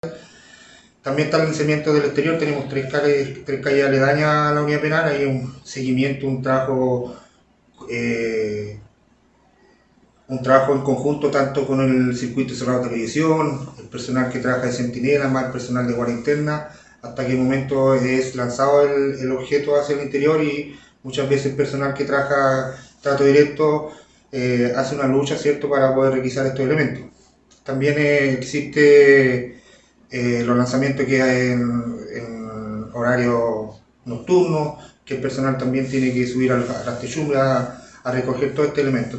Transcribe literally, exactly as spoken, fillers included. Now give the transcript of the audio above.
También está el licenciamiento del exterior, tenemos tres calles, tres calles aledañas a la unidad penal, hay un seguimiento, un trabajo, eh, un trabajo en conjunto tanto con el circuito cerrado de televisión, el personal que trabaja de centinela, más el personal de guardia interna, hasta que el momento es lanzado el, el objeto hacia el interior y muchas veces el personal que trabaja trato directo eh, hace una lucha, ¿cierto?, para poder requisar estos elementos. También eh, existe eh, los lanzamientos que hay en, en horario nocturno, que el personal también tiene que subir a las techumbres a, a recoger todo este elemento.